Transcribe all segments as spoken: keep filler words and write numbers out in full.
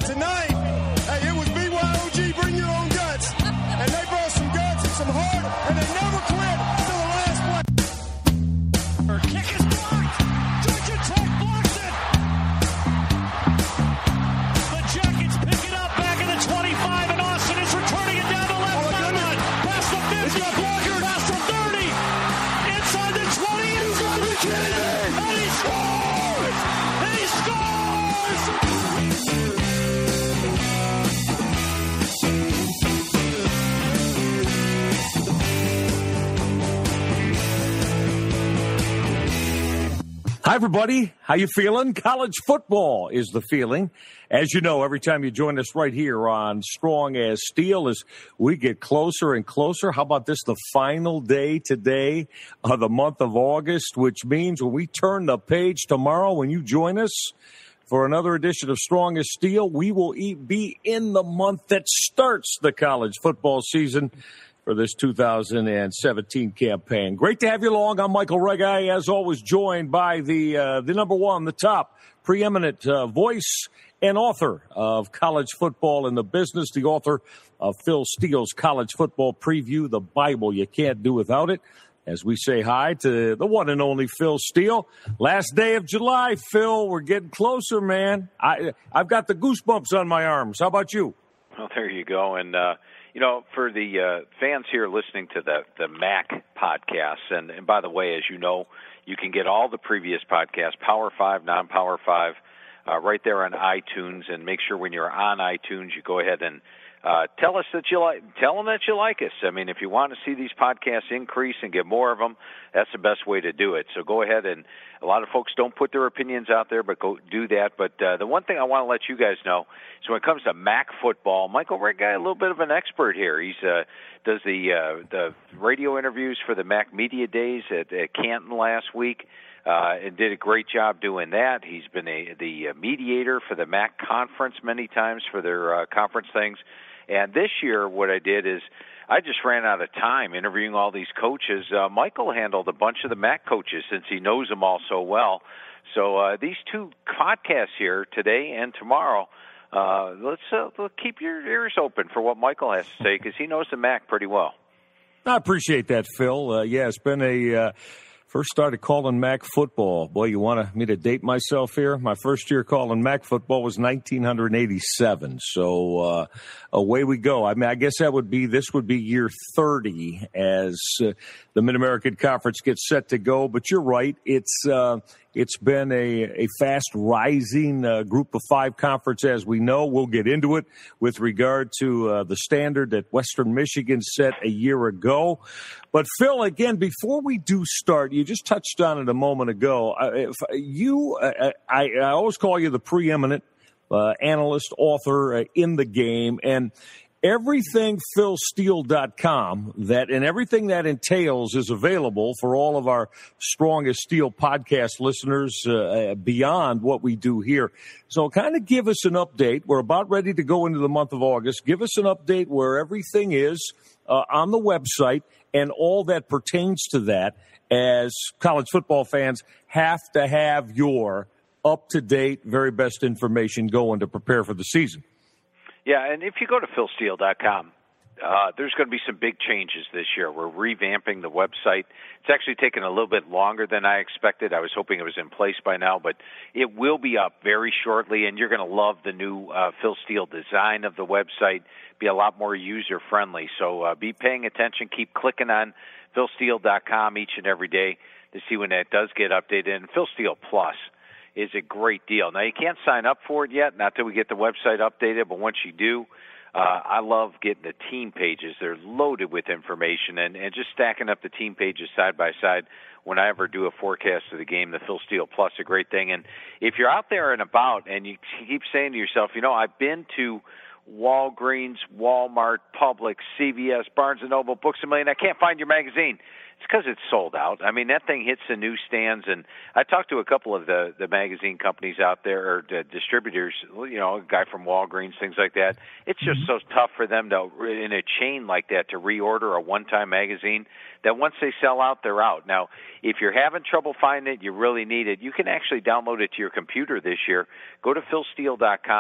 And tonight, hey, it was B Y O G, bring your own guts. And they brought some guts and some heart, and they never quit till the last play. Kick is blocked. Georgia Tech blocks it. The Jackets pick it up back in the twenty-five, and Austin is returning it down the left sideline. Past the fifty, past the thirty, inside the twenty, inside the ten, and he scores! He scores! Hi, everybody. How you feeling? College football is the feeling. As you know, every time you join us right here on Strong as Steel, as we get closer and closer. How about this, the final day today of the month of August, which means when we turn the page tomorrow, when you join us for another edition of Strong as Steel, we will be in the month that starts the college football season for this two thousand seventeen campaign. Great to have you along. I'm Michael Regai, as always, joined by the uh, the number one, the top preeminent uh, voice and author of college football in the business, the author of Phil Steele's College Football Preview, the Bible you can't do without it. As we say hi to the one and only Phil Steele. Last day of July, Phil, we're getting closer, man. I, I've got the goosebumps on my arms. How about you? Well, there you go. And, uh, you know, for the uh, fans here listening to the, the Mac podcasts, and, and by the way, as you know, you can get all the previous podcasts, Power five, non-Power five, uh, right there on iTunes. And make sure when you're on iTunes, you go ahead and uh, tell us that you like, tell them that you like us. I mean, if you want to see these podcasts increase and get more of them, that's the best way to do it. So go ahead, and a lot of folks don't put their opinions out there, but go do that. But uh, the one thing I want to let you guys know is when it comes to Mac football, Michael Regai, a little bit of an expert here. He's uh, does the uh, the radio interviews for the Mac Media Days at, at Canton last week. Uh, and did a great job doing that. He's been a, the mediator for the Mac Conference many times for their uh, conference things. And this year what I did is I just ran out of time interviewing all these coaches. Uh, Michael handled a bunch of the Mac coaches since he knows them all so well. So uh, these two podcasts here, today and tomorrow, uh, let's, uh, let's keep your ears open for what Michael has to say, because he knows the Mac pretty well. I appreciate that, Phil. Uh, yeah, it's been a... Uh... First started calling Mac football. Boy, you want me to date myself here? My first year calling Mac football was nineteen eighty-seven. So uh, away we go. I mean, I guess that would be, this would be year thirty as uh, the Mid-American Conference gets set to go. But you're right. It's uh, it's been a, a fast rising uh, group of five conference, as we know. We'll get into it with regard to uh, the standard that Western Michigan set a year ago. But, Phil, again, before we do start, you just touched on it a moment ago. Uh, if you, uh, I, I always call you the preeminent uh, analyst, author uh, in the game, and everything phil steele dot com, that and everything that entails is available for all of our Strong as Steel podcast listeners uh, beyond what we do here. So kind of give us an update. We're about ready to go into the month of August. Give us an update where everything is uh, on the website and all that pertains to that, as college football fans have to have your up-to-date, very best information going to prepare for the season. Yeah, and if you go to phil steele dot com, uh, there's going to be some big changes this year. We're revamping the website. It's actually taken a little bit longer than I expected. I was hoping it was in place by now, but it will be up very shortly, and you're going to love the new uh, Phil Steele design of the website. Be a lot more user-friendly. So uh, be paying attention. Keep clicking on phil steele dot com each and every day to see when that does get updated. And Phil Steele Plus is a great deal. Now, you can't sign up for it yet, not till we get the website updated, but once you do, uh, I love getting the team pages. They're loaded with information, and, and just stacking up the team pages side by side when I ever do a forecast of the game. The Phil Steele Plus is a great thing. And if you're out there and about and you keep saying to yourself, you know, I've been to Walgreens, Walmart, Publix, C V S, Barnes and Noble, Books A Million, I can't find your magazine. It's because it's sold out. I mean, that thing hits the newsstands, and I talked to a couple of the, the magazine companies out there, or the distributors, you know, a guy from Walgreens, things like that. It's just so tough for them to, in a chain like that, to reorder a one-time magazine, that once they sell out, they're out. Now, if you're having trouble finding it, you really need it, you can actually download it to your computer this year. Go to phil steele dot com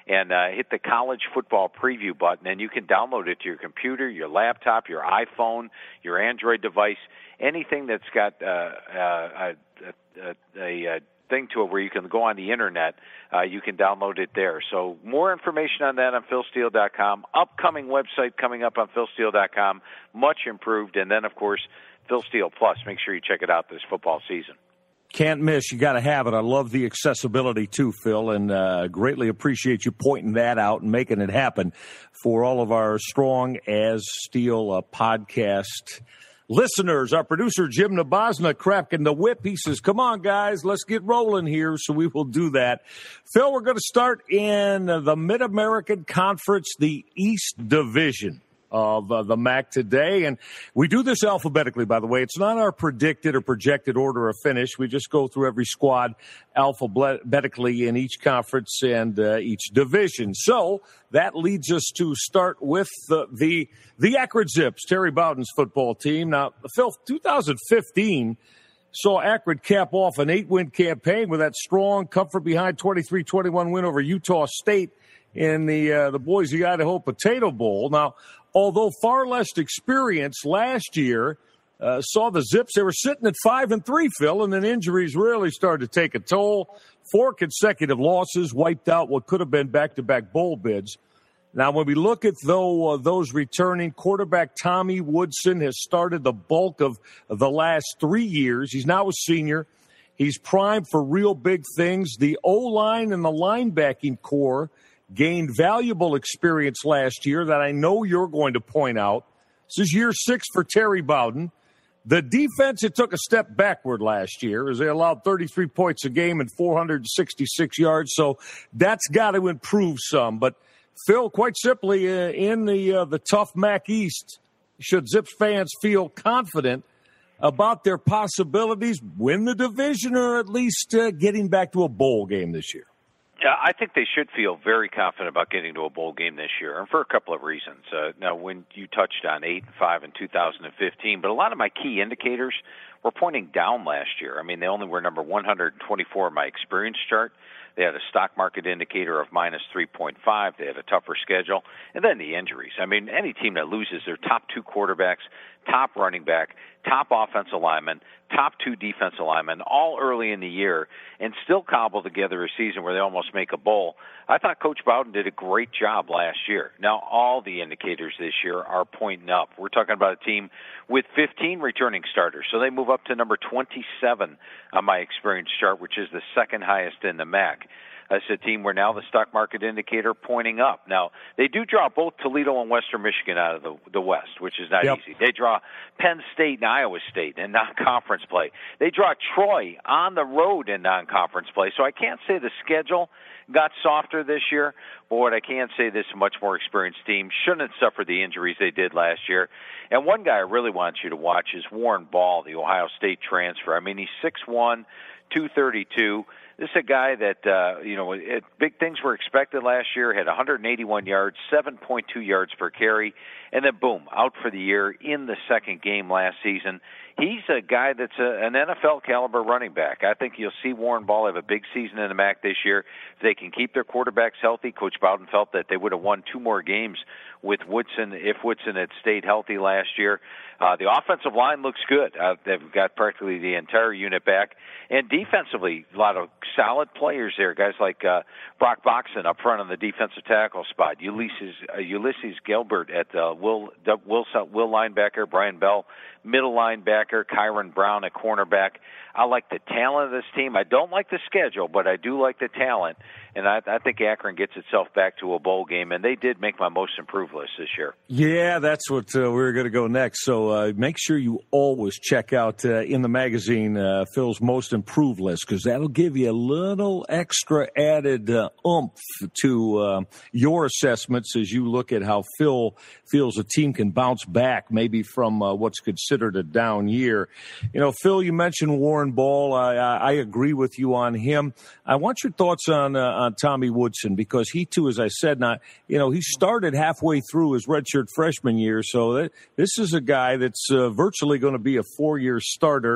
and uh, hit the college football preview button, and you can download it to your computer, your laptop, your iPhone, your Android device, anything that's got uh, uh, a, a, a thing to it where you can go on the internet, uh, you can download it there. So more information on that on phil steele dot com. Upcoming website coming up on phil steele dot com, much improved. And then, of course, Phil Steele Plus. Make sure you check it out this football season. Can't miss. You got to have it. I love the accessibility too, Phil, and uh, greatly appreciate you pointing that out and making it happen for all of our Strong as Steel uh, podcast listeners. Our producer, Jim Nabosna, cracking the whip. He says, come on, guys, let's get rolling here. So we will do that. Phil, we're going to start in the Mid-American Conference, the East Division of uh, the M A C today. And we do this alphabetically, by the way. It's not our predicted or projected order of finish. We just go through every squad alphabetically in each conference and uh, each division. So that leads us to start with the the, the Akron Zips, Terry Bowden's football team. Now, Phil, two thousand fifteen saw Akron cap off an eight-win campaign with that strong, comfort-behind twenty-three twenty-one win over Utah State in the uh, the Boise, Idaho Potato Bowl. Now, although far less experience last year, uh, saw the Zips, they were sitting at five and three, Phil, and then injuries really started to take a toll. Four consecutive losses wiped out what could have been back-to-back bowl bids. Now, when we look at though uh, those returning, quarterback Tommy Woodson has started the bulk of the last three years. He's now a senior. He's primed for real big things. The O-line and the linebacking core gained valuable experience last year that I know you're going to point out. This is year six for Terry Bowden. The defense, it took a step backward last year as they allowed thirty-three points a game and four hundred sixty-six yards. So that's got to improve some. But, Phil, quite simply, uh, in the uh, the tough M A C East, should Zips fans feel confident about their possibilities, win the division, or at least uh, getting back to a bowl game this year? Yeah, I think they should feel very confident about getting to a bowl game this year, and for a couple of reasons. Uh, now, when you touched on eight and five in two thousand fifteen, but a lot of my key indicators were pointing down last year. I mean, they only were number one hundred twenty-four on my experience chart. They had a stock market indicator of minus three point five. They had a tougher schedule. And then the injuries. I mean, any team that loses their top two quarterbacks, top running back, top offensive lineman, top two defensive linemen, all early in the year, and still cobble together a season where they almost make a bowl. I thought Coach Bowden did a great job last year. Now, all the indicators this year are pointing up. We're talking about a team with fifteen returning starters, so they move up to number twenty-seven on my experience chart, which is the second highest in the M A C. That's a team where now the stock market indicator pointing up. Now, they do draw both Toledo and Western Michigan out of the, the West, which is not yep. easy. They draw Penn State and Iowa State in non-conference play. They draw Troy on the road in non-conference play. So I can't say the schedule got softer this year, but what I can say, this much more experienced team shouldn't suffer the injuries they did last year. And one guy I really want you to watch is Warren Ball, the Ohio State transfer. I mean, he's six one, two thirty-two. This is a guy that, uh, you know, it, big things were expected last year, had one hundred eighty-one yards, seven point two yards per carry, and then, boom, out for the year in the second game last season. He's a guy that's a, an N F L-caliber running back. I think you'll see Warren Ball have a big season in the M A C this year. If they can keep their quarterbacks healthy, Coach Bowden felt that they would have won two more games with Woodson if Woodson had stayed healthy last year. Uh, the offensive line looks good. Uh, they've got practically the entire unit back. And defensively, a lot of solid players there. Guys like uh, Brock Boxon up front on the defensive tackle spot. Ulysses, uh, Ulysses Gilbert at the Will, Will, Will linebacker. Brian Bell, middle linebacker. Kyron Brown at cornerback. I like the talent of this team. I don't like the schedule, but I do like the talent. And I, I think Akron gets itself back to a bowl game, and they did make my most improved list this year. Yeah, that's what uh, we're going to go next. So uh, make sure you always check out uh, in the magazine uh, Phil's most improved list, because that'll give you a little extra added uh, oomph to uh, your assessments as you look at how Phil feels a team can bounce back maybe from uh, what's considered a down year. You know, Phil, you mentioned Warren Ball. I, I, I agree with you on him. I want your thoughts on, uh, on Tommy Woodson, because he, too, as I said, not, you know, he started halfway through his redshirt freshman year. So that, this is a guy that's uh, virtually going to be a four-year starter.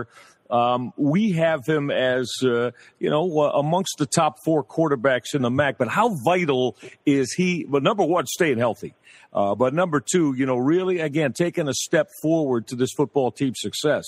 Um, we have him as, uh, you know, uh, amongst the top four quarterbacks in the M A C. But how vital is he? Well, number one, staying healthy. Uh, but number two, you know, really, again, taking a step forward to this football team's success.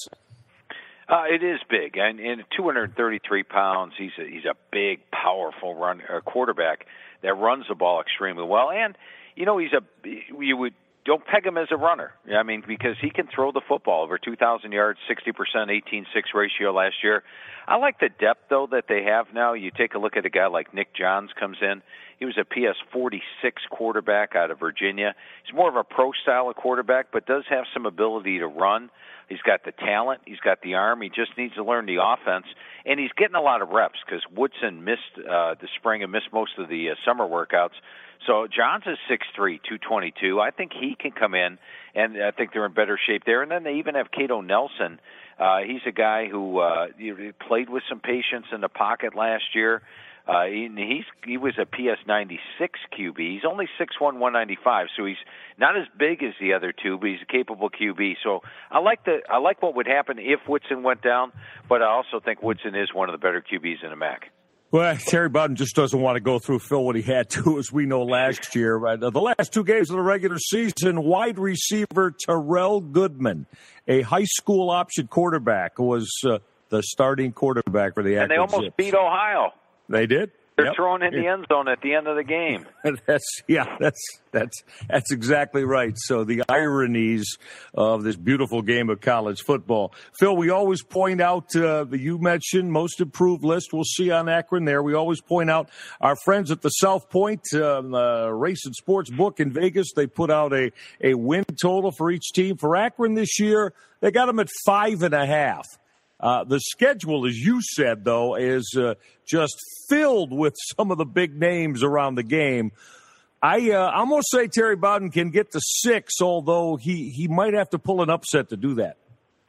Uh, it is big, and, and two hundred thirty-three pounds. He's a, he's a big, powerful run uh, quarterback that runs the ball extremely well. And you know, he's a you would don't peg him as a runner. I mean, because he can throw the football over two thousand yards, sixty percent, eighteen six ratio last year. I like the depth though that they have now. You take a look at a guy like Nick Johns comes in. He was a P S forty-six quarterback out of Virginia. He's more of a pro style of quarterback, but does have some ability to run. He's got the talent. He's got the arm. He just needs to learn the offense. And he's getting a lot of reps because Woodson missed uh, the spring and missed most of the uh, summer workouts. So Johns is six three, two twenty-two. I think he can come in, and I think they're in better shape there. And then they even have Cato Nelson. Uh, he's a guy who uh, he played with some patience in the pocket last year. Uh, he, he's he was a P S ninety-six Q B. He's only six one, one ninety-five, so he's not as big as the other two, but he's a capable Q B. So I like the I like what would happen if Woodson went down, but I also think Woodson is one of the better Q Bs in the M A C. Well, Terry Bowden just doesn't want to go through, Phil, what he had to, as we know last year. Right? The last two games of the regular season, wide receiver Terrell Goodman, a high school option quarterback, was uh, the starting quarterback for the Akron And they almost Zips. beat Ohio. They did. They're yep. throwing in the end zone at the end of the game. That's yeah, that's that's that's exactly right. So the ironies of this beautiful game of college football. Phil, we always point out uh, the you mentioned most improved list. We'll see on Akron there. We always point out our friends at the South Point um, uh, Race and Sports Book in Vegas. They put out a a win total for each team. For Akron this year, they got them at five and a half. Uh, the schedule, as you said, though, is uh, just filled with some of the big names around the game. I, uh, I'm going to say Terry Bowden can get to six, although he, he might have to pull an upset to do that.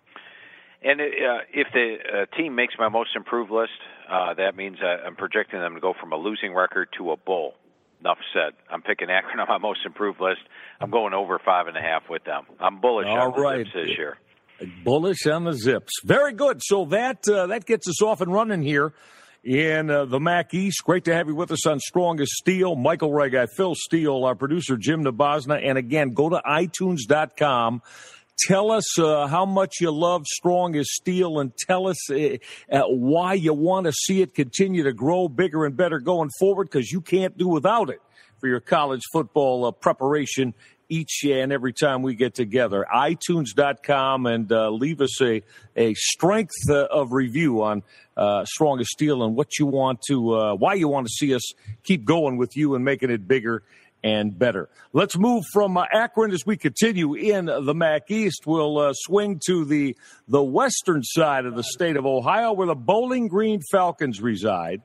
And uh, if the uh, team makes my most improved list, uh, that means uh, I'm projecting them to go from a losing record to a bowl. Enough said. I'm picking Akron on my most improved list. I'm going over five and a half with them. I'm bullish All on the right. Zips this year. Bullish on the Zips. Very good. So that uh, that gets us off and running here in uh, the M A C East. Great to have you with us on Strong as Steel. Michael Regai, Phil Steele, our producer Jim Nabosna. And again, go to i tunes dot com. Tell us uh, how much you love Strong as Steel, and tell us uh, uh, why you want to see it continue to grow bigger and better going forward, because you can't do without it for your college football uh, preparation each and every time we get together. i tunes dot com, and uh, leave us a, a strength uh, of review on uh, Strong as Steel and what you want to, uh, why you want to see us keep going with you and making it bigger and better. Let's move from uh, Akron as we continue in the M A C East. We'll uh, swing to the, the western side of the state of Ohio, where the Bowling Green Falcons reside.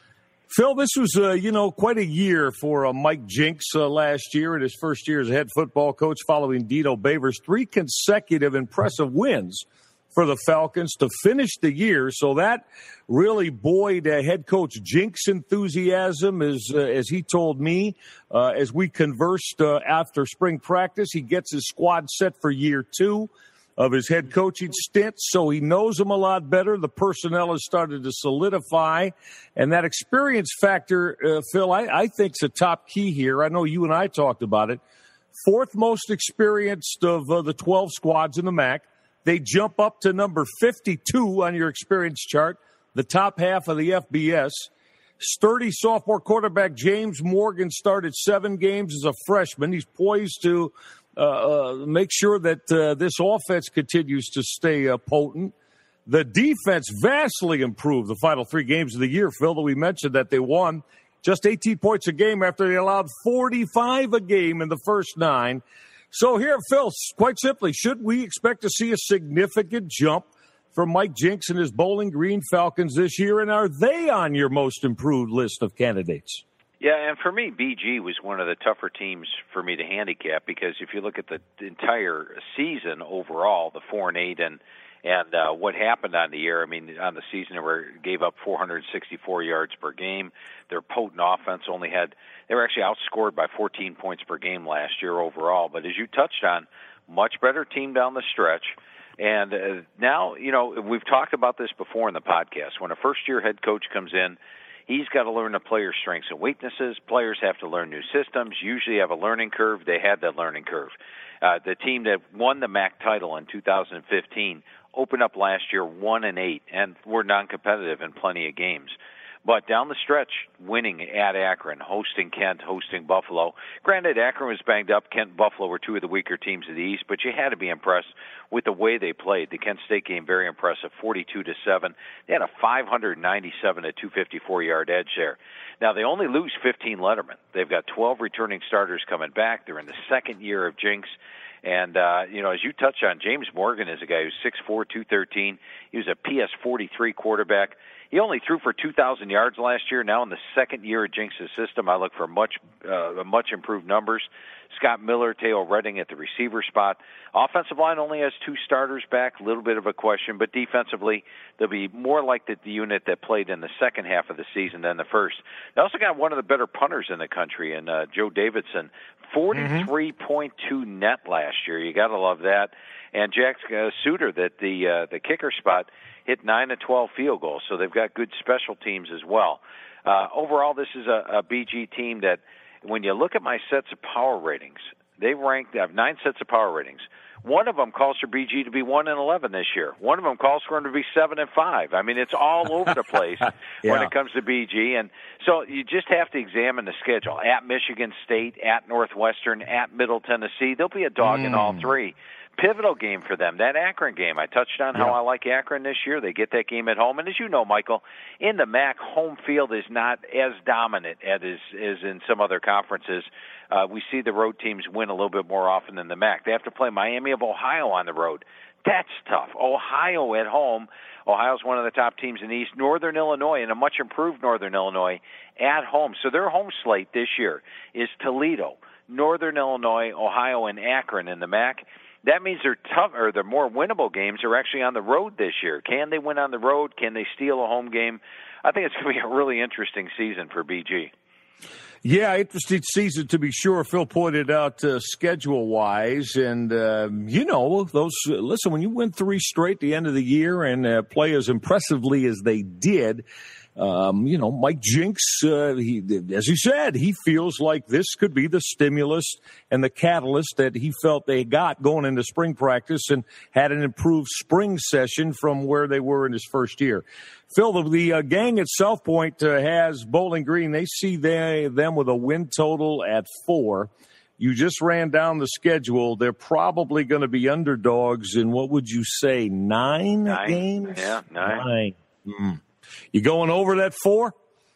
Phil, this was, uh, you know, quite a year for uh, Mike Jinks uh, last year in his first year as head football coach, following Dino Babers. Three consecutive impressive wins for the Falcons to finish the year. So that really buoyed uh, head coach Jinks' enthusiasm, as, uh, as he told me, uh, as we conversed uh, after spring practice. He gets his squad set for year two of his head coaching stint, so he knows them a lot better. The personnel has started to solidify, and that experience factor, uh, Phil, I, I think is a top key here. I know you and I talked about it. Fourth most experienced of uh, the twelve squads in the M A C. They jump up to number fifty-two on your experience chart, the top half of the F B S. Sturdy sophomore quarterback James Morgan started seven games as a freshman. He's poised to Uh, uh, make sure that uh, this offense continues to stay uh, potent. The defense vastly improved the final three games of the year, Phil, that we mentioned that they won just eighteen points a game after they allowed forty-five a game in the first nine. So here, Phil, quite simply, should we expect to see a significant jump from Mike Jinks and his Bowling Green Falcons this year, and are they on your most improved list of candidates? Yeah, and for me, B G was one of the tougher teams for me to handicap, because if you look at the entire season overall, the four and eight, and and uh, what happened on the year, I mean, on the season, they were, gave up four hundred sixty-four yards per game. Their potent offense only had, they were actually outscored by fourteen points per game last year overall. But as you touched on, much better team down the stretch. And uh, now, you know, we've talked about this before in the podcast. When a first-year head coach comes in, he's got to learn the players' strengths and weaknesses. Players have to learn new systems. Usually have a learning curve. They had that learning curve. Uh, the team that won the M A C title in two thousand fifteen opened up last year one and eight, and were non-competitive in plenty of games. But down the stretch, winning at Akron, hosting Kent, hosting Buffalo. Granted, Akron was banged up. Kent and Buffalo were two of the weaker teams of the East, but you had to be impressed with the way they played. The Kent State game, very impressive, forty-two to seven. They had a five ninety-seven to two fifty-four yard edge there. Now, they only lose fifteen lettermen. They've got twelve returning starters coming back. They're in the second year of Jinx. And, uh, you know, as you touch on, James Morgan is a guy who's six four, two thirteen. He was a P S forty-three quarterback. He only threw for two thousand yards last year. Now in the second year of Jinx's system, I look for much uh, much improved numbers. Scott Miller, Teo Redding at the receiver spot. Offensive line only has two starters back, a little bit of a question, but defensively they'll be more like the, the unit that played in the second half of the season than the first. They also got one of the better punters in the country, and uh, Joe Davidson, forty-three point two mm-hmm. net last year. You got to love that. And Jack uh, Suter, that the uh, the kicker spot, hit nine to twelve field goals, so they've got good special teams as well. Uh, overall, this is a, a B G team that, when you look at my sets of power ratings, they rank, they have nine sets of power ratings. One of them calls for B G to be one and eleven this year. One of them calls for them to be seven and five. I mean, it's all over the place yeah. when it comes to B G. And so you just have to examine the schedule. At Michigan State, at Northwestern, at Middle Tennessee, there'll be a dog mm. in all three. Pivotal game for them, that Akron game. I touched on how yeah. I like Akron this year. They get that game at home. And as you know, Michael, in the M A C, home field is not as dominant as is in some other conferences. Uh, we see the road teams win a little bit more often than the M A C. They have to play Miami of Ohio on the road. That's tough. Ohio at home. Ohio's one of the top teams in the East. Northern Illinois, and a much improved Northern Illinois, at home. So their home slate this year is Toledo, Northern Illinois, Ohio, and Akron in the M A C. That means they're tough, or the more winnable games are actually on the road this year. Can they win on the road? Can they steal a home game? I think it's going to be a really interesting season for B G. Yeah, interesting season to be sure. Phil pointed out uh, schedule-wise, and uh, you know, those. Uh, listen, when you win three straight at the end of the year and uh, play as impressively as they did. Um, you know, Mike Jinks, uh, he, as he said, he feels like this could be the stimulus and the catalyst that he felt they got going into spring practice, and had an improved spring session from where they were in his first year. Phil, the, the uh, gang at South Point uh, has Bowling Green. They see they, them with a win total at four. You just ran down the schedule. They're probably going to be underdogs in, what would you say, nine, nine. games? Yeah, nine. Nine. Mm. You going over that four?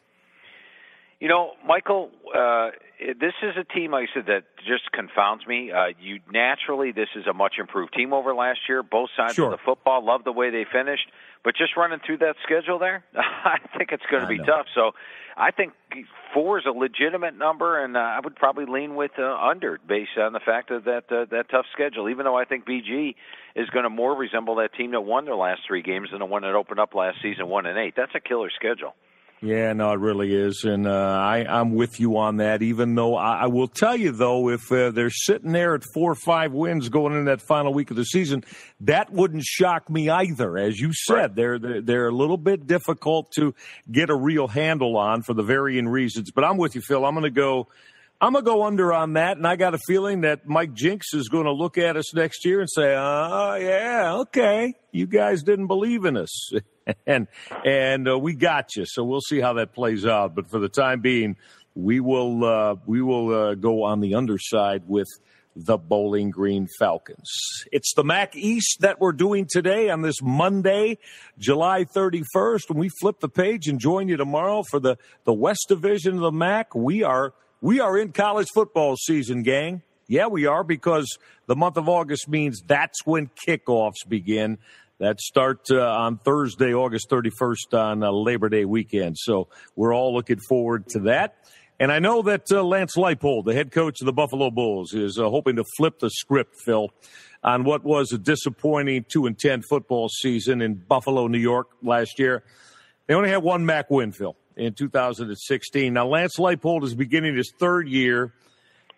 You know, Michael, uh, this is a team, like I said, that just confounds me. Uh, you naturally, this is a much improved team over last year. Both sides sure. of the football, love the way they finished. But just running through that schedule there, I think it's going to be know. tough. So I think four is a legitimate number, and uh, I would probably lean with uh, under based on the fact of that uh, that tough schedule, even though I think B G is going to more resemble that team that won their last three games than the one that opened up last season, one and eight. That's a killer schedule. Yeah, no, it really is, and uh, I, I'm with you on that, even though I, I will tell you, though, if uh, they're sitting there at four or five wins going into that final week of the season, that wouldn't shock me either. As you said, right. they're, they're they're a little bit difficult to get a real handle on for the varying reasons. But I'm with you, Phil. I'm going to go I'm going to go under on that, and I got a feeling that Mike Jinks is going to look at us next year and say, oh, yeah, okay, you guys didn't believe in us. and and uh, we got you, so we'll see how that plays out. But for the time being, we will uh, we will uh, go on the underside with the Bowling Green Falcons. It's the M A C East that we're doing today on this Monday, July thirty-first. When we flip the page and join you tomorrow for the, the West Division of the M A C, we are we are in college football season, gang. Yeah, we are, because the month of August means that's when kickoffs begin. That start uh, on Thursday, August thirty-first, on uh, Labor Day weekend. So we're all looking forward to that. And I know that uh, Lance Leipold, the head coach of the Buffalo Bulls, is uh, hoping to flip the script, Phil, on what was a disappointing two and ten football season in Buffalo, New York last year. They only had one M A C win, Phil, in two thousand sixteen. Now, Lance Leipold is beginning his third year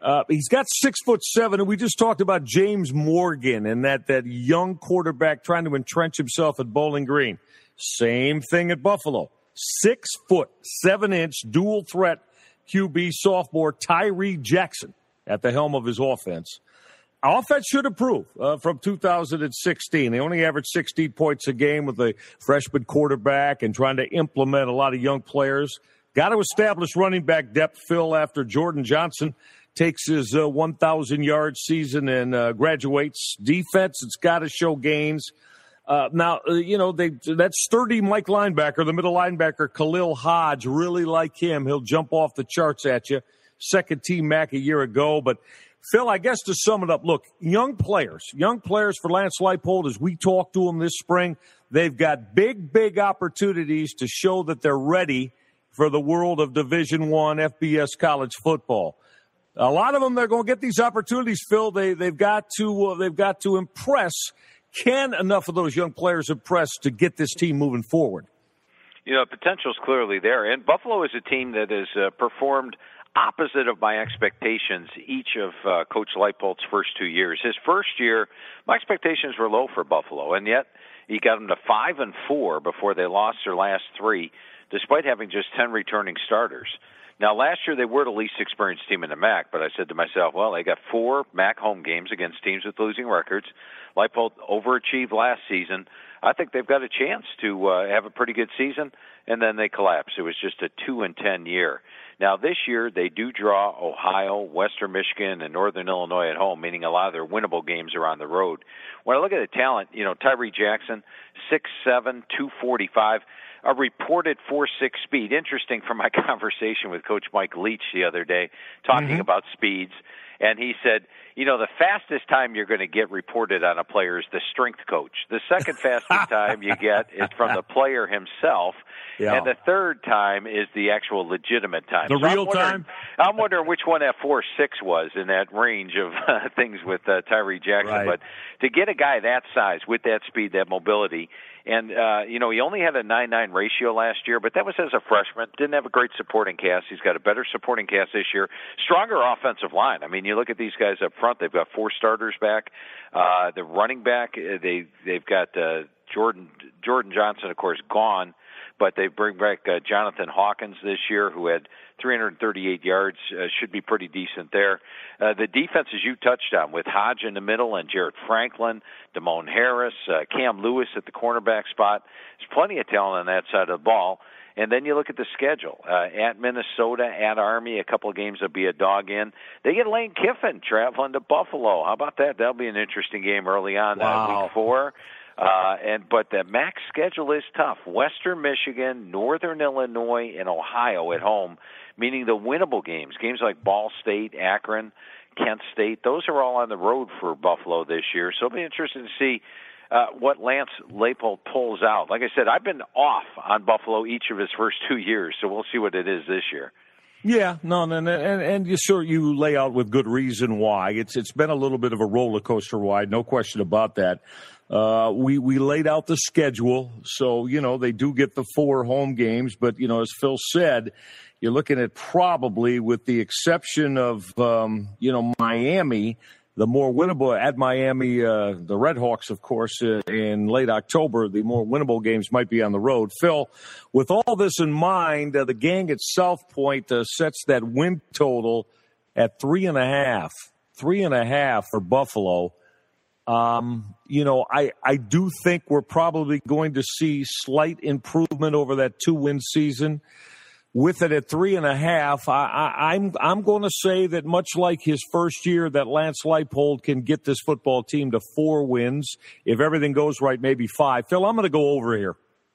Uh, he's got six foot seven, and we just talked about James Morgan and that, that young quarterback trying to entrench himself at Bowling Green. Same thing at Buffalo. Six foot, seven inch, dual threat Q B sophomore Tyree Jackson at the helm of his offense. Offense should improve uh, from two thousand sixteen. They only averaged sixteen points a game with a freshman quarterback and trying to implement a lot of young players. Got to establish running back depth, Phil, after Jordan Johnson takes his uh, one thousand yard season and uh, graduates. Defense, it's got to show gains. Uh, now, uh, you know, they that sturdy Mike linebacker, the middle linebacker, Khalil Hodge, really like him. He'll jump off the charts at you. Second team M A C a year ago. But, Phil, I guess to sum it up, look, young players, young players for Lance Leipold, as we talk to them this spring, they've got big, big opportunities to show that they're ready for the world of Division One F B S college football. A lot of them, they're going to get these opportunities, Phil. They, they've got to, uh, they've got to impress. Can enough of those young players impress to get this team moving forward? You know, potential's clearly there. And Buffalo is a team that has uh, performed opposite of my expectations each of uh, Coach Leipold's first two years. His first year, my expectations were low for Buffalo, and yet he got them to five and four before they lost their last three, despite having just ten returning starters. Now, last year they were the least experienced team in the M A C, but I said to myself, well, they got four M A C home games against teams with losing records. Leipold overachieved last season. I think they've got a chance to uh, have a pretty good season, and then they collapse. It was just a two and ten year. Now, this year they do draw Ohio, Western Michigan, and Northern Illinois at home, meaning a lot of their winnable games are on the road. When I look at the talent, you know, Tyree Jackson, six seven, two forty-five. A reported four six speed. Interesting from my conversation with Coach Mike Leach the other day, talking mm-hmm. about speeds. And he said, you know, the fastest time you're going to get reported on a player is the strength coach. The second fastest time you get is from the player himself. Yeah. And the third time is the actual legitimate time. The so real I'm time? I'm wondering which one that four six was in that range of uh, things with uh, Tyree Jackson. Right. But to get a guy that size with that speed, that mobility, and, uh, you know, he only had a nine nine ratio last year, but that was as a freshman. Didn't have a great supporting cast. He's got a better supporting cast this year. Stronger offensive line. I mean, you look at these guys up front, they've got four starters back. Uh, the running back, they, they've got uh, Jordan, Jordan Johnson, of course, gone. But they bring back uh, Jonathan Hawkins this year, who had three hundred thirty-eight yards, uh, should be pretty decent there. Uh, the defense, as you touched on, with Hodge in the middle and Jarrett Franklin, Damone Harris, uh, Cam Lewis at the cornerback spot. There's plenty of talent on that side of the ball. And then you look at the schedule. Uh, at Minnesota, at Army, a couple of games will be a dog in. They get Lane Kiffin traveling to Buffalo. How about that? That'll be an interesting game early on wow. uh, week four. Uh, and but the M A C schedule is tough. Western Michigan, Northern Illinois, and Ohio at home, meaning the winnable games. Games like Ball State, Akron, Kent State, those are all on the road for Buffalo this year. So it'll be interesting to see uh, what Lance Leipold pulls out. Like I said, I've been off on Buffalo each of his first two years, so we'll see what it is this year. Yeah, no, and and, and you sure you lay out with good reason why. It's it's been a little bit of a roller coaster ride, no question about that. Uh, we, we laid out the schedule, so, you know, they do get the four home games, but, you know, as Phil said, you're looking at probably, with the exception of, um, you know, Miami, the more winnable at Miami, uh, the Redhawks, of course, uh, in late October, the more winnable games might be on the road. Phil, with all this in mind, uh, the gang at South Point uh, sets that win total at three and a half, three and a half for Buffalo. Um, you know, I, I do think we're probably going to see slight improvement over that two-win season. With it at three and a half, I, I, I'm I'm going to say that much like his first year, that Lance Leipold can get this football team to four wins. If everything goes right, maybe five. Phil, I'm going to go over here.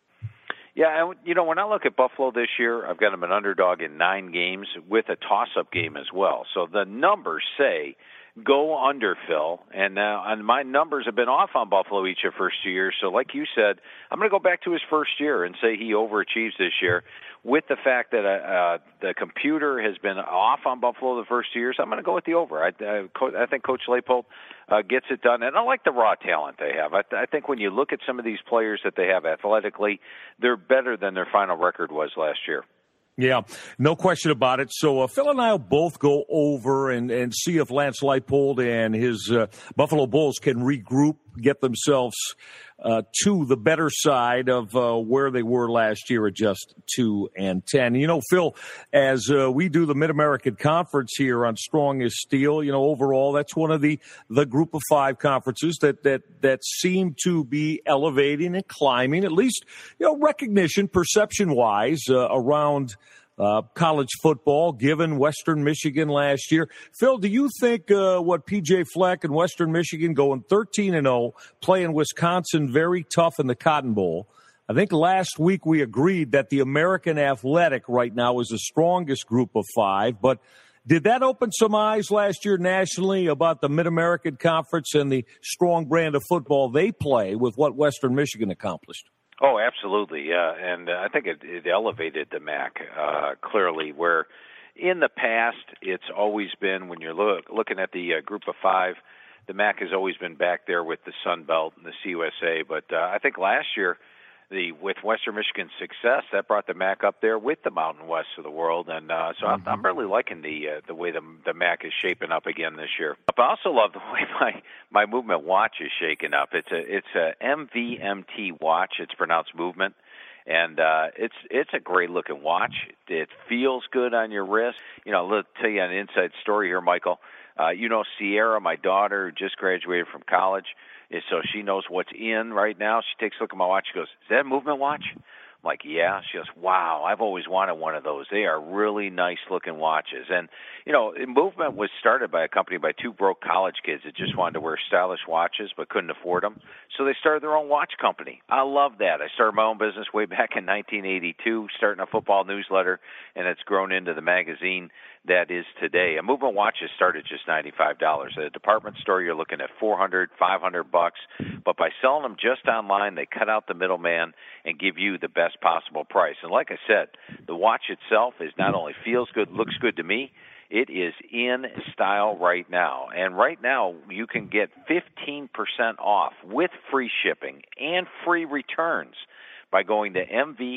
Yeah, you know, when I look at Buffalo this year, I've got them an underdog in nine games with a toss-up game as well. So the numbers say go under, Phil. And now and my numbers have been off on Buffalo each of the first two years. So like you said, I'm going to go back to his first year and say he overachieves this year. With the fact that uh, the computer has been off on Buffalo the first two years, I'm going to go with the over. I, I, I think Coach Leipold uh, gets it done. And I like the raw talent they have. I, I think when you look at some of these players that they have athletically, they're better than their final record was last year. Yeah, no question about it. So uh, Phil and I will both go over and, and see if Lance Leipold and his uh, Buffalo Bulls can regroup, get themselves uh, to the better side of uh, where they were last year at just two and ten. You know, Phil, as uh, we do the Mid-American Conference here on Strong as Steel, you know, overall that's one of the the group of five conferences that that that seem to be elevating and climbing, at least, you know, recognition, perception-wise, uh, around Uh, college football, given Western Michigan last year. Phil, do you think uh, what P J Fleck and Western Michigan going thirteen and oh, playing Wisconsin very tough in the Cotton Bowl? I think last week we agreed that the American Athletic right now is the strongest group of five, but did that open some eyes last year nationally about the Mid-American Conference and the strong brand of football they play with what Western Michigan accomplished? Oh, absolutely, yeah, and uh, I think it, it elevated the M A C uh, clearly. Where in the past, it's always been when you're look, looking at the uh, group of five, the M A C has always been back there with the Sun Belt and the C U S A. But uh, I think last year, the with Western Michigan's success, that brought the M A C up there with the Mountain West of the world, and uh, so mm-hmm. I'm, I'm really liking the uh, the way the the M A C is shaping up again this year. But I also love the way my my movement watch is shaking up. It's a it's a M V M T watch. It's pronounced movement, and uh, it's it's a great looking watch. It feels good on your wrist. You know, I'll tell you an inside story here, Michael. Uh, you know, Sierra, my daughter, who just graduated from college. So she knows what's in right now. She takes a look at my watch. She goes, "Is that a movement watch?" I'm like, "Yeah." She goes, "Wow, I've always wanted one of those. They are really nice-looking watches." And, you know, Movement was started by a company by two broke college kids that just wanted to wear stylish watches but couldn't afford them. So they started their own watch company. I love that. I started my own business way back in nineteen eighty-two, starting a football newsletter, and it's grown into the magazine that is today. A Movement watches start at just ninety-five dollars. At a department store, you're looking at four hundred, five hundred bucks. But by selling them just online, they cut out the middleman and give you the best possible price. And like I said, the watch itself is not only feels good, looks good to me, it is in style right now. And right now, you can get fifteen percent off with free shipping and free returns by going to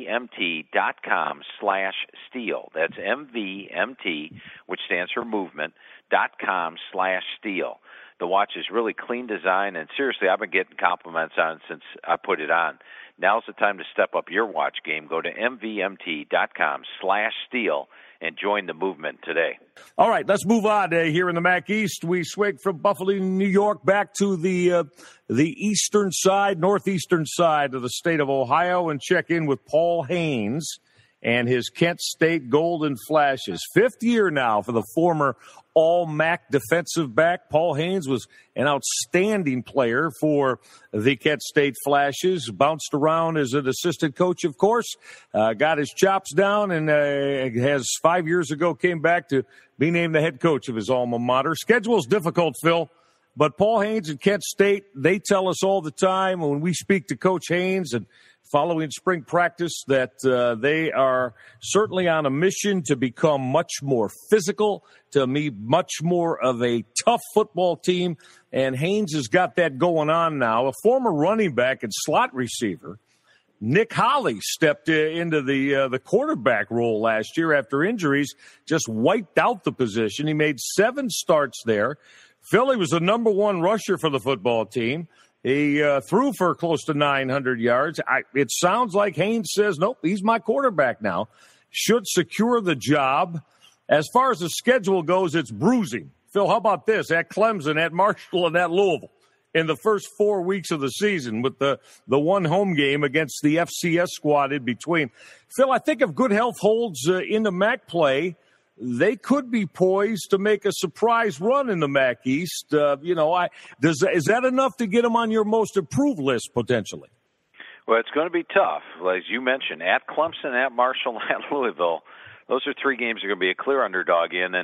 mvmt.com slash steel. That's M V M T, which stands for movement, dot com slash steel. The watch is really clean design, and seriously, I've been getting compliments on it since I put it on. Now's the time to step up your watch game. Go to mvmt.com slash steel and join the movement today. All right, let's move on. Uh, here in the M A C East, we swing from Buffalo, New York, back to the uh, the eastern side, northeastern side of the state of Ohio, and check in with Paul Haynes and his Kent State Golden Flashes. Fifth year now for the former All-M A C defensive back. Paul Haynes was an outstanding player for the Kent State Flashes. Bounced around as an assistant coach, of course. Uh, got his chops down and uh, has five years ago came back to be named the head coach of his alma mater. Schedule's difficult, Phil. But Paul Haynes and Kent State, they tell us all the time when we speak to Coach Haynes and following spring practice that uh, they are certainly on a mission to become much more physical, to be much more of a tough football team. And Haynes has got that going on now. A former running back and slot receiver, Nick Holly, stepped into the uh, the quarterback role last year after injuries, just wiped out the position. He made seven starts there. Philly was the number one rusher for the football team. He uh, threw for close to nine hundred yards. I, it sounds like Haynes says, nope, he's my quarterback now. Should secure the job. As far as the schedule goes, it's bruising. Phil, how about this? At Clemson, at Marshall, and at Louisville in the first four weeks of the season with the, the one home game against the F C S squad in between. Phil, I think if good health holds uh, in the M A C play, they could be poised to make a surprise run in the M A C East. Uh, you know, I does is that enough to get them on your most improved list potentially? Well, it's going to be tough, as you mentioned. At Clemson, at Marshall, at Louisville, those are three games they're going to be a clear underdog in. And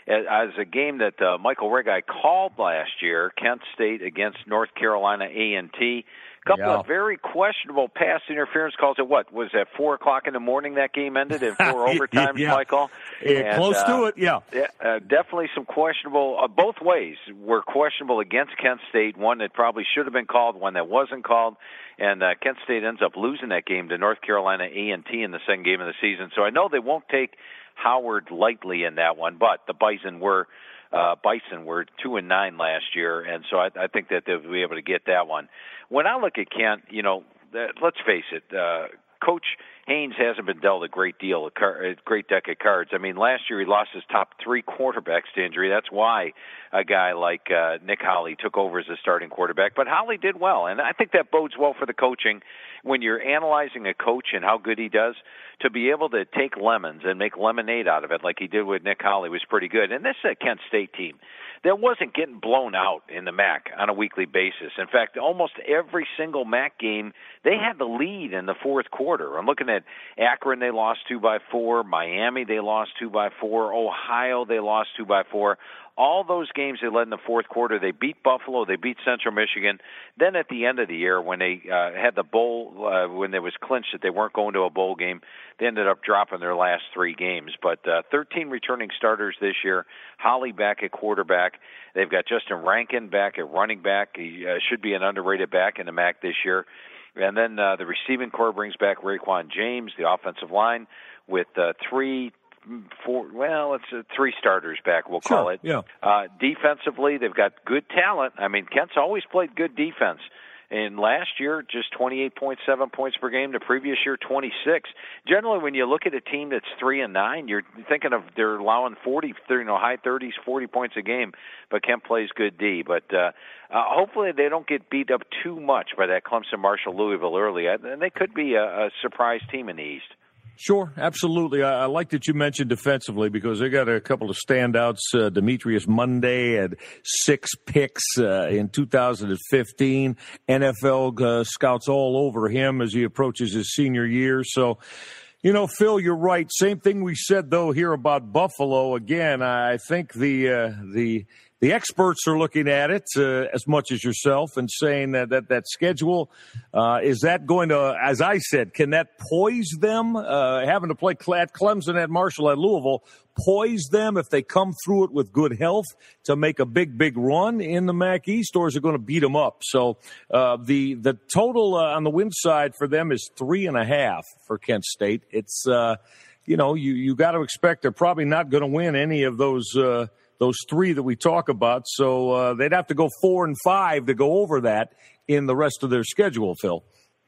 as a game that uh, Michael Regai called last year, Kent State against North Carolina A and T. A couple yeah. of very questionable pass interference calls. At what was at four o'clock in the morning that game ended in four overtimes, yeah. Michael. Yeah, and, close uh, to it, yeah. yeah uh, definitely some questionable. Uh, both ways were questionable against Kent State. One that probably should have been called, one that wasn't called, and uh, Kent State ends up losing that game to North Carolina A and T in the second game of the season. So I know they won't take Howard lightly in that one, but the Bison were. Uh, Bison were two and nine last year, and so I, I think that they'll be able to get that one. When I look at Kent, you know, that, let's face it, uh, Coach Haynes hasn't been dealt a great deal, of car, a great deck of cards. I mean, last year he lost his top three quarterbacks to injury. That's why a guy like uh, Nick Holly took over as a starting quarterback. But Holly did well, and I think that bodes well for the coaching when you're analyzing a coach and how good he does. To be able to take lemons and make lemonade out of it like he did with Nick Holly was pretty good. And this is a Kent State team that wasn't getting blown out in the M A C on a weekly basis. In fact, almost every single M A C game, they had the lead in the fourth quarter. I'm looking at Akron, they lost two by four. Miami, they lost two by four. Ohio, they lost two by four. All those games they led in the fourth quarter. They beat Buffalo. They beat Central Michigan. Then at the end of the year, when they uh, had the bowl, uh, when it was clinched that they weren't going to a bowl game, they ended up dropping their last three games. But uh, thirteen returning starters this year. Holly back at quarterback. They've got Justin Rankin back at running back. He uh, should be an underrated back in the M A C this year. And then uh, the receiving corps brings back Raekwon James, the offensive line, with uh, three Four, well, it's uh, three starters back, we'll sure, call it. Yeah. Uh, defensively, they've got good talent. I mean, Kent's always played good defense. And last year, just twenty-eight point seven points per game. The previous year, twenty-six. Generally, when you look at a team that's three and nine, you're thinking of they're allowing forty, you know, high thirties, forty points a game. But Kent plays good D. But uh, uh, hopefully, they don't get beat up too much by that Clemson, Marshall, Louisville early, and they could be a, a surprise team in the East. Sure, absolutely. I, I like that you mentioned defensively because they got a couple of standouts. Uh, Demetrius Monday had six picks uh, in two thousand fifteen. N F L uh, scouts all over him as he approaches his senior year. So, you know, Phil, you're right. Same thing we said, though, here about Buffalo. Again, I think the uh, the the experts are looking at it uh, as much as yourself and saying that that, that schedule, uh, is that going to, as I said, can that poise them, uh, having to play at Clemson, at Marshall, at Louisville, poise them if they come through it with good health to make a big, big run in the M A C East, or is it going to beat them up? So uh, the the total uh, on the win side for them is three and a half for Kent State. It's, uh, you know, you, you got to expect they're probably not going to win any of those uh, those three that we talk about. So uh, they'd have to go four and five to go over that in the rest of their schedule, Phil.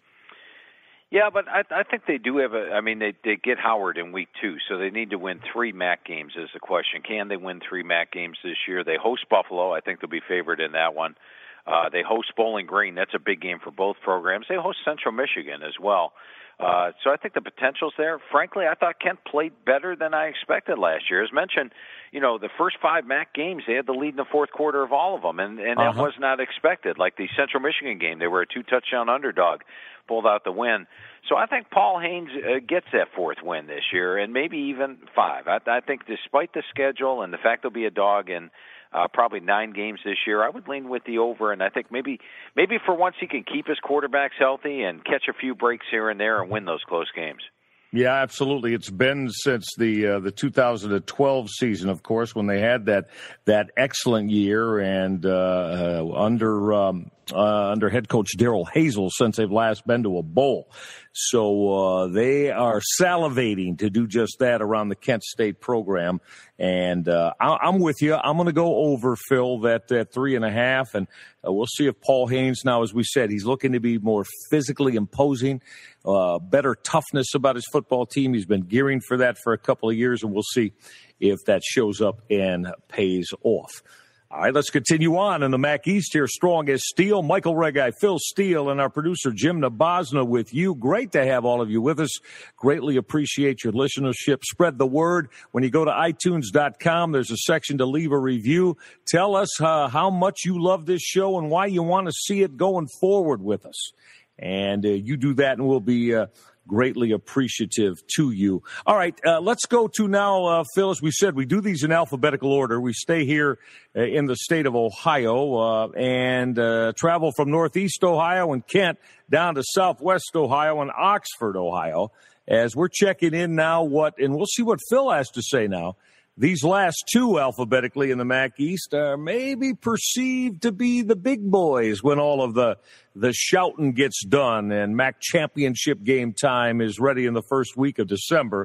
Yeah, but I, I think they do have a. I mean, they they get Howard in week two, so they need to win three M A C games. Is the question? Can they win three M A C games this year? They host Buffalo. I think they'll be favored in that one. Uh, they host Bowling Green. That's a big game for both programs. They host Central Michigan as well. Uh, so I think the potential's there. Frankly, I thought Kent played better than I expected last year. As mentioned, you know, the first five M A C games, they had the lead in the fourth quarter of all of them, and, and uh-huh. that was not expected. Like the Central Michigan game, they were a two-touchdown underdog, pulled out the win. So I think Paul Haynes uh, gets that fourth win this year, and maybe even five. I, I think despite the schedule and the fact there'll be a dog in uh, probably nine games this year, I would lean with the over, and I think maybe maybe for once he can keep his quarterbacks healthy and catch a few breaks here and there and win those close games. Yeah, absolutely. It's been since the uh, the two thousand twelve season, of course, when they had that that excellent year, and uh, uh, under um, uh, under head coach Darrell Hazel, since they've last been to a bowl. So uh, they are salivating to do just that around the Kent State program. And uh, I- I'm with you. I'm going to go over, Phil, that, that three and a half. And uh, we'll see if Paul Haynes, now, as we said, he's looking to be more physically imposing, uh, better toughness about his football team. He's been gearing for that for a couple of years, and we'll see if that shows up and pays off. All right, let's continue on in the M A C East here. Strong as steel. Michael Regai, Phil Steele, and our producer Jim Nabosna with you. Great to have all of you with us. Greatly appreciate your listenership. Spread the word. When you go to i tunes dot com, there's a section to leave a review. Tell us uh, how much you love this show and why you want to see it going forward with us. And uh, you do that, and we'll be uh, greatly appreciative to you. All right, uh, let's go to now, uh, Phil, as we said, we do these in alphabetical order. We stay here uh, in the state of Ohio uh, and uh, travel from northeast Ohio and Kent down to southwest Ohio and Oxford, Ohio, as we're checking in now what, and we'll see what Phil has to say now. These last two alphabetically in the M A C East are maybe perceived to be the big boys when all of the the shouting gets done and M A C championship game time is ready in the first week of December.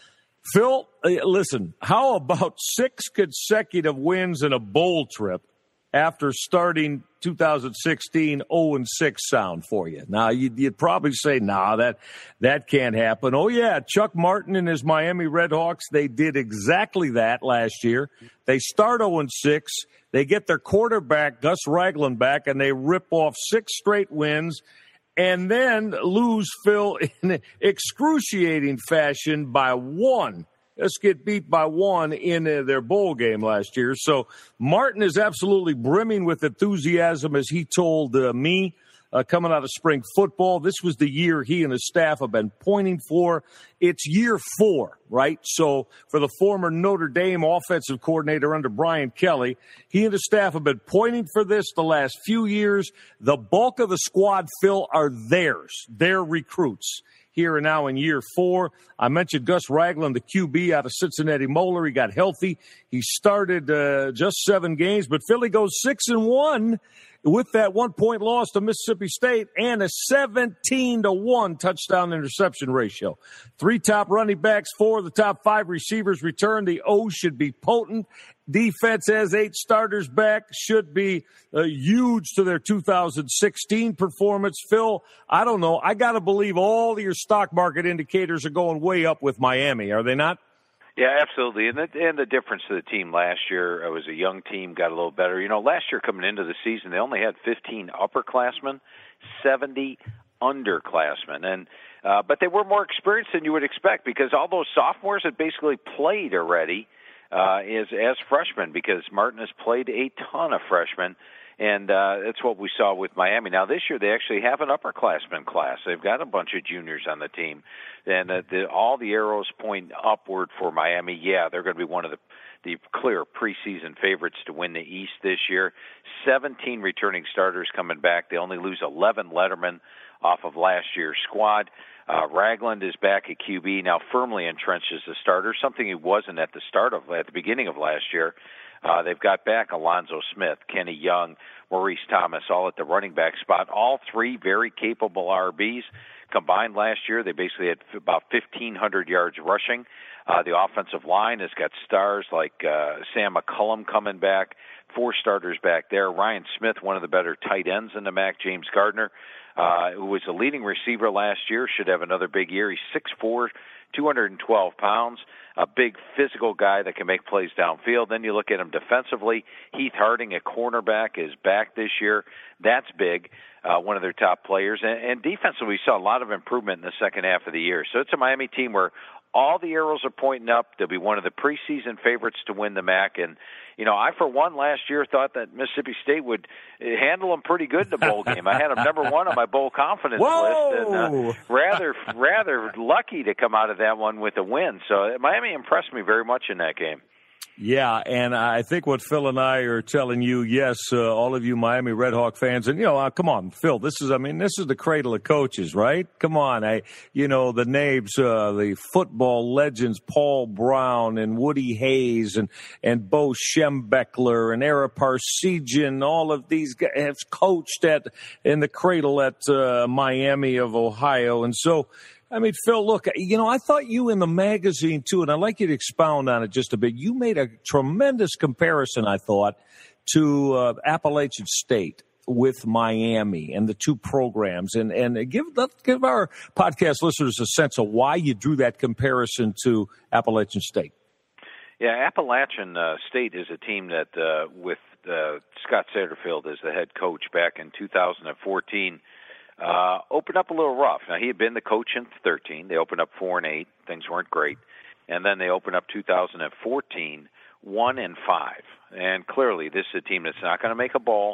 Phil, listen, how about six consecutive wins in a bowl trip after starting two thousand sixteen oh and six sound for you? Now, you'd, you'd probably say, nah, that, that can't happen. Oh, yeah, Chuck Martin and his Miami Redhawks, they did exactly that last year. They start oh and six. They get their quarterback, Gus Ragland, back, and they rip off six straight wins and then lose, Phil, in excruciating fashion by one. Let's get beat by one in uh, their bowl game last year. So Martin is absolutely brimming with enthusiasm, as he told uh, me uh, coming out of spring football. This was the year he and his staff have been pointing for. It's year four, right? So for the former Notre Dame offensive coordinator under Brian Kelly, he and his staff have been pointing for this the last few years. The bulk of the squad, Phil, are theirs, their recruits. Here and now in year four. I mentioned Gus Ragland, the Q B out of Cincinnati Moeller. He got healthy. He started uh, just seven games, but Philly goes six and one with that one-point loss to Mississippi State and a seventeen to one touchdown interception ratio. Three top running backs, four of the top five receivers return. The O should be potent. Defense has eight starters back, should be uh, huge to their two thousand sixteen performance. Phil, I don't know. I got to believe all of your stock market indicators are going way up with Miami, are they not? Yeah, absolutely. And the, and the difference to the team last year, it was a young team, got a little better. You know, last year coming into the season, they only had fifteen upperclassmen, seventy underclassmen. And uh, but they were more experienced than you would expect because all those sophomores had basically played already uh, as, as freshmen because Martin has played a ton of freshmen. And uh, that's what we saw with Miami. Now, this year, they actually have an upperclassman class. They've got a bunch of juniors on the team. And uh, the, all the arrows point upward for Miami. Yeah, they're going to be one of the, the clear preseason favorites to win the East this year. seventeen returning starters coming back. They only lose eleven Letterman off of last year's squad. Uh, Ragland is back at Q B, now firmly entrenched as a starter, something he wasn't at the start of, at the beginning of last year. Uh, they've got back Alonzo Smith, Kenny Young, Maurice Thomas, all at the running back spot. All three very capable R Bs. Combined last year, they basically had about fifteen hundred yards rushing. Uh, the offensive line has got stars like uh, Sam McCullum coming back, four starters back there. Ryan Smith, one of the better tight ends in the M A C. James Gardner, uh, who was the leading receiver last year, should have another big year. He's six foot four, two hundred twelve pounds. A big physical guy that can make plays downfield. Then you look at him defensively. Heath Harding, a cornerback, is back this year. That's big, uh, one of their top players. And, and defensively, we saw a lot of improvement in the second half of the year. So it's a Miami team where all the arrows are pointing up. They'll be one of the preseason favorites to win the M A C. And, you know, I, for one, last year thought that Mississippi State would handle them pretty good in the bowl game. I had them number one on my bowl confidence Whoa! list, and uh, rather, rather lucky to come out of that one with a win. So Miami impressed me very much in that game. Yeah, and I think what Phil and I are telling you, yes, uh, all of you Miami Redhawk fans, and, you know, uh, come on, Phil, this is, I mean, this is the cradle of coaches, right? Come on, I, you know, the names, uh, the football legends, Paul Brown and Woody Hayes and, and Bo Schembechler and Ara Parseghian, all of these guys have coached at, in the cradle at uh, Miami of Ohio. And so, I mean, Phil, look, you know, I thought you in the magazine, too, and I'd like you to expound on it just a bit. You made a tremendous comparison, I thought, to uh, Appalachian State with Miami and the two programs. And, and give, let's give our podcast listeners a sense of why you drew that comparison to Appalachian State. Yeah, Appalachian uh, State is a team that, uh, with uh, Scott Satterfield as the head coach back in two thousand fourteen, Uh, opened up a little rough. Now, he had been the coach in thirteen. They opened up four and eight. Things weren't great. And then they opened up two thousand fourteen, one and five. And clearly, this is a team that's not going to make a bowl.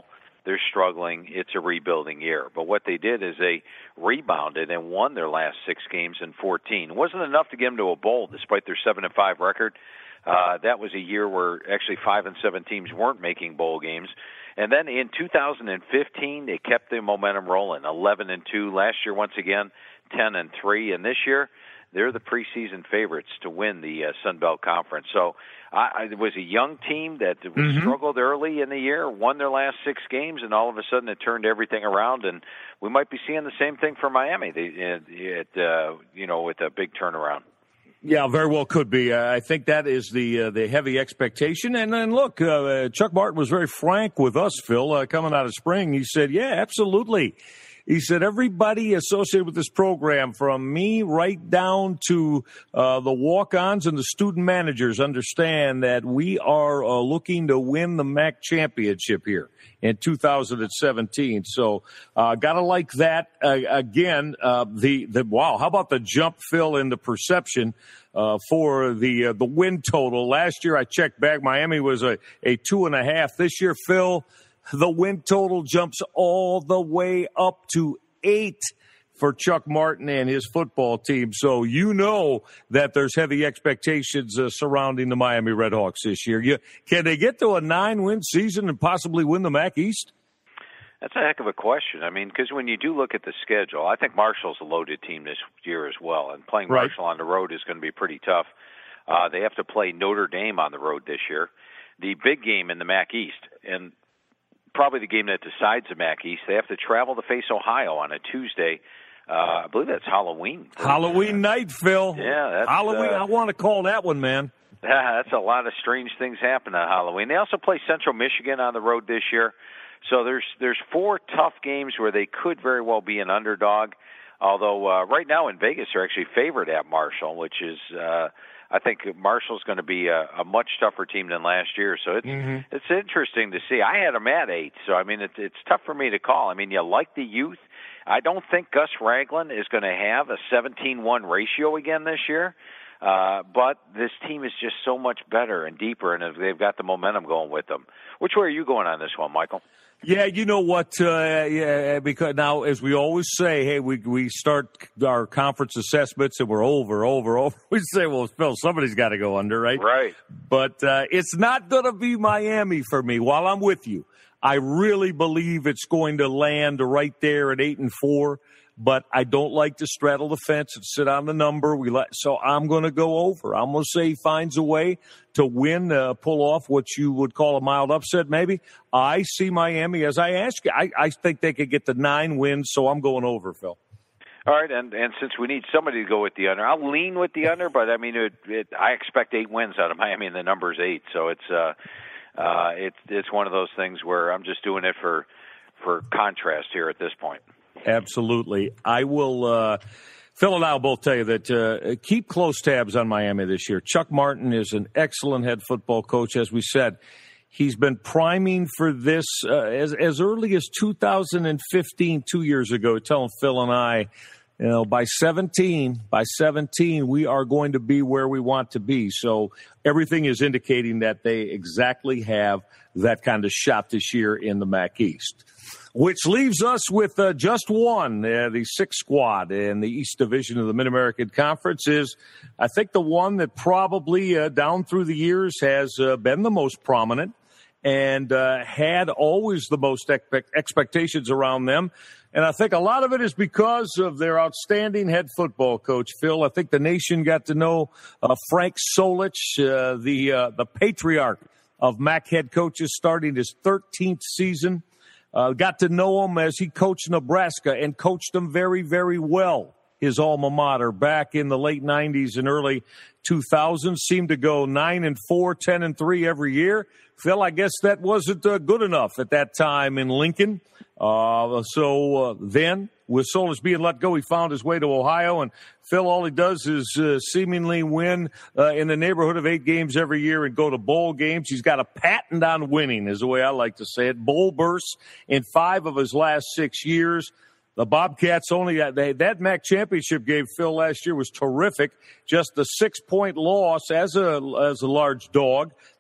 they're struggling. It's a rebuilding year. But what they did is they rebounded and won their last six games in fourteen. It wasn't enough to get them to a bowl, despite their seven and five record. Uh, that was a year where actually five and seven teams weren't making bowl games. And then in two thousand fifteen, they kept the momentum rolling, eleven and two. Last year, once again, ten and three. And this year, they're the preseason favorites to win the uh, Sun Belt Conference. So I, I, it was a young team that mm-hmm. struggled early in the year, won their last six games, and all of a sudden it turned everything around. And we might be seeing the same thing for Miami. They, it, uh, you know, with a big turnaround. Yeah, very well could be. Uh, I think that is the uh, the heavy expectation. And then look, uh, Chuck Martin was very frank with us, Phil, uh, coming out of spring. He said, yeah, absolutely. He said, everybody associated with this program, from me right down to uh, the walk-ons and the student managers, understand that we are uh, looking to win the M A C championship here in two thousand seventeen. So uh, got to like that. Uh, again, uh, the, the wow, how about the jump, Phil, in the perception uh, for the uh, the win total? Last year I checked back, Miami was a, a two and a half. This year, Phil, the win total jumps all the way up to eight for Chuck Martin and his football team. So you know that there's heavy expectations uh, surrounding the Miami Redhawks this year. You, can they get to a nine-win season and possibly win the M A C East? That's a heck of a question. I mean, because when you do look at the schedule, I think Marshall's a loaded team this year as well, and playing right. Marshall on the road is going to be pretty tough. Uh, they have to play Notre Dame on the road this year. The big game in the M A C East, and probably the game that decides the M A C East, they have to travel to face Ohio on a Tuesday. Uh, I believe that's Halloween. Halloween night, Phil. Yeah, that's, Halloween. Uh, I want to call that one, man. Yeah, that's a lot of strange things happen on Halloween. They also play Central Michigan on the road this year. So there's there's four tough games where they could very well be an underdog. Although uh, right now in Vegas they're actually favored at Marshall, which is uh, I think Marshall's going to be a, a much tougher team than last year. So it's mm-hmm. it's interesting to see. I had them at eight, so I mean it's it's tough for me to call. I mean, you like the youth. I don't think Gus Ragland is going to have a seventeen one ratio again this year. Uh, but this team is just so much better and deeper, and they've got the momentum going with them. Which way are you going on this one, Michael? Yeah, you know what? Uh, yeah, because now, as we always say, hey, we we start our conference assessments and we're over, over, over. We say, well, Phil, somebody's got to go under, right? Right. But uh, it's not going to be Miami for me. While I'm with you, I really believe it's going to land right there at eight and four. But I don't like to straddle the fence and sit on the number. We let, so I'm going to go over. I'm going to say he finds a way to win, uh, pull off what you would call a mild upset maybe. I see Miami, as I ask you, I, I think they could get the nine wins, so I'm going over, Phil. All right, and, and since we need somebody to go with the under, I'll lean with the under, but I mean, it, it, I expect eight wins out of Miami, and the number's eight. So it's uh, uh, it's it's one of those things where I'm just doing it for for contrast here at this point. Absolutely. I will, uh, Phil and I will both tell you that uh, keep close tabs on Miami this year. Chuck Martin is an excellent head football coach. As we said, he's been priming for this uh, as, as early as two thousand fifteen, two years ago, telling Phil and I, you know, by seventeen, by seventeen, we are going to be where we want to be. So everything is indicating that they exactly have that kind of shot this year in the M A C East. Which leaves us with uh, just one, uh, the sixth squad in the East Division of the Mid-American Conference is, I think, the one that probably uh, down through the years has uh, been the most prominent and uh, had always the most expect- expectations around them. And I think a lot of it is because of their outstanding head football coach, Phil. I think the nation got to know uh, Frank Solich, uh, the uh, the patriarch of M A C head coaches, starting his thirteenth season. Uh, got to know him as he coached Nebraska and coached them very, very well. His alma mater back in the late nineties and early two thousands seemed to go nine and four, ten and three every year. Phil, I guess that wasn't uh, good enough at that time in Lincoln. Uh, so uh, then, with Solich being let go, he found his way to Ohio. And Phil, all he does is uh, seemingly win uh, in the neighborhood of eight games every year and go to bowl games. He's got a patent on winning, is the way I like to say it. Bowl bursts in five of his last six years. The Bobcats only, uh, they, that M A C championship game, Phil, last year was terrific. Just a six-point loss as a as a large dog.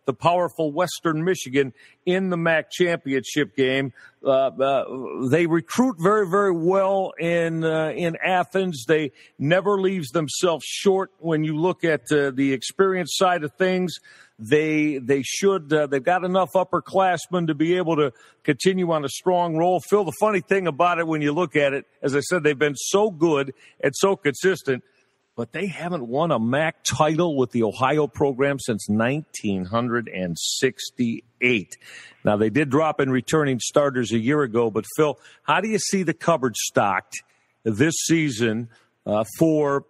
the powerful Western Michigan in the M A C championship game. Uh, uh, they recruit very, very well in uh, in Athens. They never leaves themselves short when you look at uh, the experience side of things. They they should uh, they've got enough upperclassmen to be able to continue on a strong roll. Phil, the funny thing about it when you look at it, as I said, they've been so good and so consistent, but they haven't won a M A C title with the Ohio program since nineteen sixty-eight. Now, they did drop in returning starters a year ago, but Phil, how do you see the cupboard stocked this season uh, for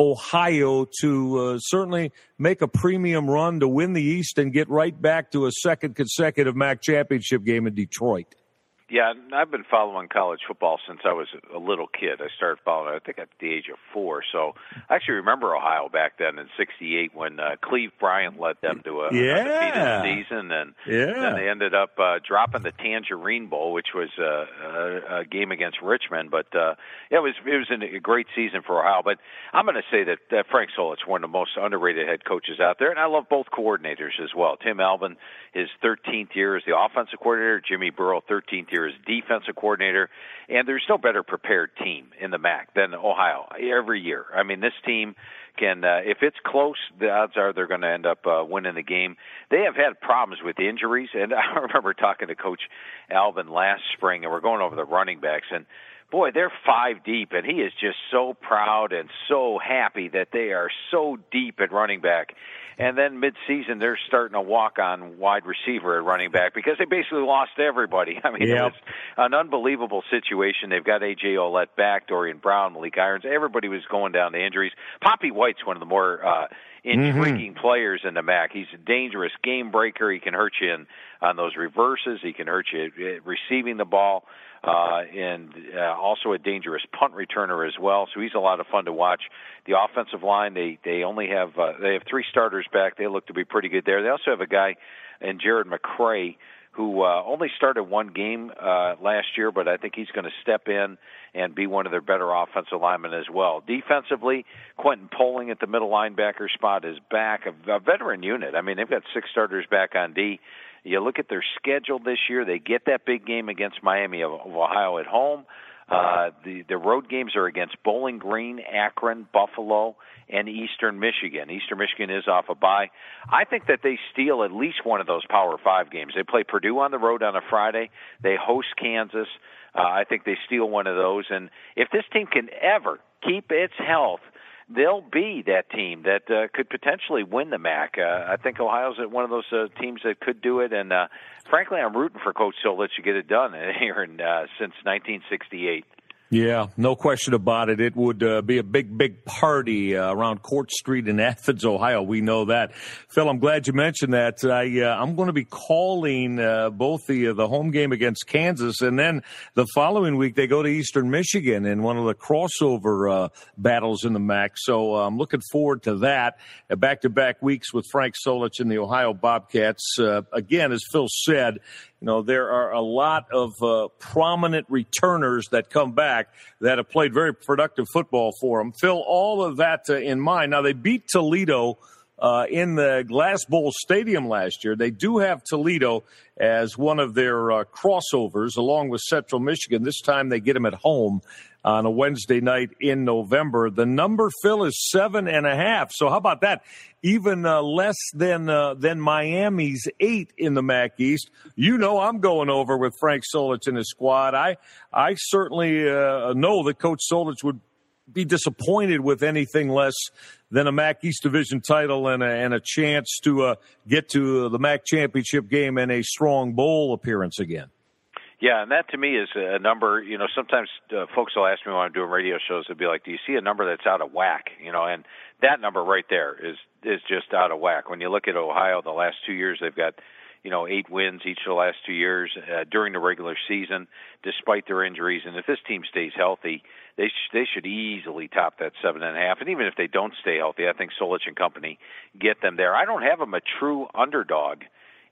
Ohio to uh, certainly make a premium run to win the East and get right back to a second consecutive M A C championship game in Detroit? Yeah, I've been following college football since I was a little kid. I started following, I think, at the age of four. So I actually remember Ohio back then in sixty-eight when uh, Cleve Bryant led them to a yeah. undefeated season. And yeah. then they ended up uh, dropping the Tangerine Bowl, which was uh, a, a game against Richmond. But uh, yeah, it was it was a great season for Ohio. But I'm going to say that, that Frank Solich, one of the most underrated head coaches out there. And I love both coordinators as well. Tim Alvin, his thirteenth year as the offensive coordinator. Jimmy Burrow, thirteenth year as defensive coordinator, and there's no better prepared team in the M A C than Ohio every year. I mean, this team can, uh, if it's close, the odds are they're going to end up uh, winning the game. They have had problems with injuries, and I remember talking to Coach Alvin last spring, and we're going over the running backs, and boy, they're five deep, and he is just so proud and so happy that they are so deep at running back. And then mid-season, they're starting to walk on wide receiver at running back because they basically lost everybody. I mean, yep. It was an unbelievable situation. They've got A J Olette back, Dorian Brown, Malik Irons. Everybody was going down to injuries. Poppy White's one of the more uh, intriguing mm-hmm. players in the M A C. He's a dangerous game breaker. He can hurt you in, on those reverses. He can hurt you receiving the ball. Uh, and uh, also a dangerous punt returner as well. So he's a lot of fun to watch. The offensive line, they they only have uh, they have three starters back. They look to be pretty good there. They also have a guy in Jared McCray who uh, only started one game uh, last year, but I think he's going to step in and be one of their better offensive linemen as well. Defensively, Quentin Poling at the middle linebacker spot is back, a, a veteran unit. I mean, they've got six starters back on D. You look at their schedule this year, they get that big game against Miami of, of Ohio at home. Uh, the, the road games are against Bowling Green, Akron, Buffalo, and Eastern Michigan. Eastern Michigan is off a bye. I think that they steal at least one of those Power Five games. They play Purdue on the road on a Friday. They host Kansas. Uh, I think they steal one of those. And if this team can ever keep its health, they'll be that team that uh, could potentially win the M A C. Uh, I think Ohio's one of those uh, teams that could do it, and uh, frankly, I'm rooting for Coach Solich to get it done here in, uh, since nineteen sixty-eight. Yeah, no question about it. It would uh, be a big, big party uh, around Court Street in Athens, Ohio. We know that. Phil, I'm glad you mentioned that. I, uh, I'm going to be calling uh, both the uh, the home game against Kansas, and then the following week they go to Eastern Michigan in one of the crossover uh, battles in the M A C. So uh, I'm looking forward to that. Uh, back-to-back weeks with Frank Solich and the Ohio Bobcats. Uh, again, as Phil said, you know, there are a lot of uh, prominent returners that come back that have played very productive football for them. Phil, all of that uh, in mind. Now, they beat Toledo uh, in the Glass Bowl Stadium last year. They do have Toledo as one of their uh, crossovers, along with Central Michigan. This time they get them at home on a Wednesday night in November. The number, Phil, is seven and a half. So how about that? Even uh, less than uh, than Miami's eight in the M A C East. You know I'm going over with Frank Solich and his squad. I I certainly uh, know that Coach Solich would be disappointed with anything less than a M A C East Division title and a, and a chance to uh, get to the M A C championship game and a strong bowl appearance again. Yeah, and that to me is a number, you know, sometimes uh, folks will ask me when I'm doing radio shows, they'll be like, do you see a number that's out of whack? You know, and that number right there is is just out of whack. When you look at Ohio, the last two years, they've got, you know, eight wins each of the last two years uh, during the regular season, despite their injuries. And if this team stays healthy, they sh- they should easily top that seven and a half. And even if they don't stay healthy, I think Solich and company get them there. I don't have them a true underdog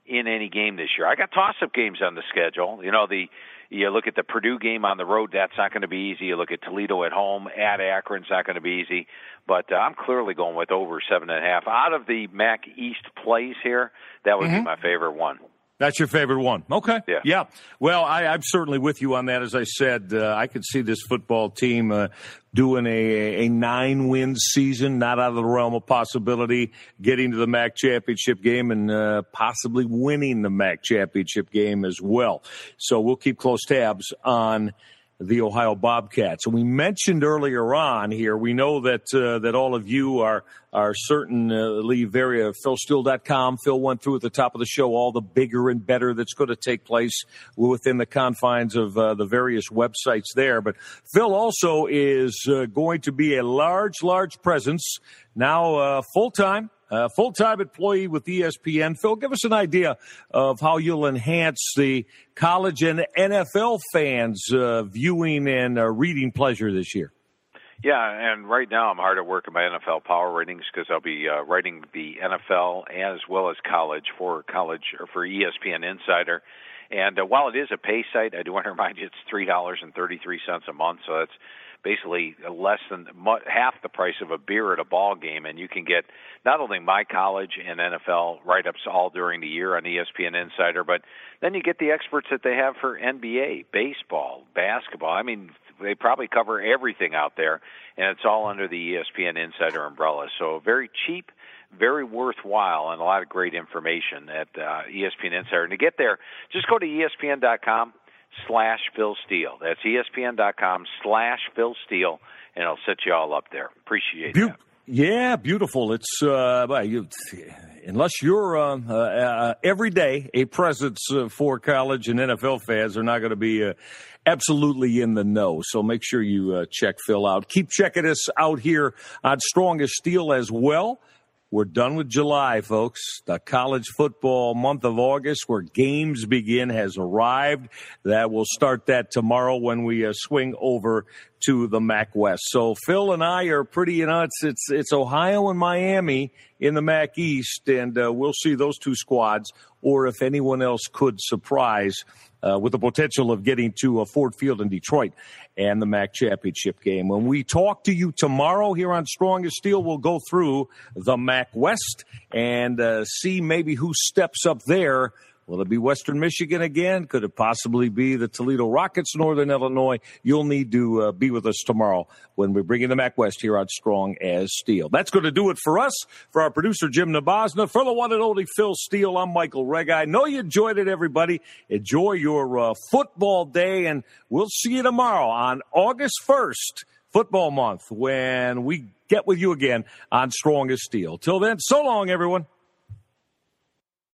in any game this year. I got toss-up games on the schedule. You know, the you look at the Purdue game on the road, that's not going to be easy. You look at Toledo at home, at Akron's not going to be easy. But uh, I'm clearly going with over seven and a half. Out of the M A C East plays here, that would mm-hmm. be my favorite one. That's your favorite one. Okay. Yeah. Yeah. Well, I, I'm certainly with you on that. As I said, uh, I could see this football team uh, doing a, a nine-win season, not out of the realm of possibility, getting to the M A C championship game and uh, possibly winning the M A C championship game as well. So we'll keep close tabs on the Ohio Bobcats. And we mentioned earlier on here, we know that uh, that all of you are are certainly very uh, Phil Steele dot com. Phil went through at the top of the show all the bigger and better that's going to take place within the confines of uh, the various websites there. But Phil also is uh, going to be a large, large presence now uh, full-time. Uh, full-time employee with E S P N. Phil, give us an idea of how you'll enhance the college and N F L fans' uh, viewing and uh, reading pleasure this year. Yeah, and right now I'm hard at work in my N F L power ratings because I'll be uh, writing the N F L as well as college for college or for E S P N Insider. And uh, while it is a pay site, I do want to remind you it's three dollars and thirty-three cents a month, so that's basically less than half the price of a beer at a ball game, and you can get not only my college and N F L write-ups all during the year on E S P N Insider, but then you get the experts that they have for N B A, baseball, basketball. I mean, they probably cover everything out there, and it's all under the E S P N Insider umbrella. So very cheap, very worthwhile, and a lot of great information at uh, E S P N Insider. And to get there, just go to E S P N dot com. slash Phil Steele. That's E S P N dot com slash Phil Steele, and I'll set you all up there. Appreciate Be- that. Yeah, beautiful. It's uh, well, you, unless you're uh, uh, every day a presence uh, for college and N F L fans are not going to be uh, absolutely in the know. So make sure you uh, check Phil out. Keep checking us out here on Strong as Steel as well. We're done with July, folks. The college football month of August, where games begin, has arrived. That will start that tomorrow when we uh, swing over to the M A C West. So Phil and I are pretty, you know, it's it's it's Ohio and Miami in the M A C East, and uh, we'll see those two squads, or if anyone else could surprise uh, with the potential of getting to uh, Ford Field in Detroit and the M A C championship game. When we talk to you tomorrow here on Strong as Steel, we'll go through the M A C West and uh, see maybe who steps up there. Will it be Western Michigan again? Could it possibly be the Toledo Rockets, Northern Illinois? You'll need to uh, be with us tomorrow when we're bringing the M A C West here on Strong as Steel. That's going to do it for us. For our producer, Jim Nabosna, for the one and only Phil Steele, I'm Michael Rega. I know you enjoyed it, everybody. Enjoy your uh, football day, and we'll see you tomorrow on August first, football month, when we get with you again on Strong as Steel. Till then, so long, everyone.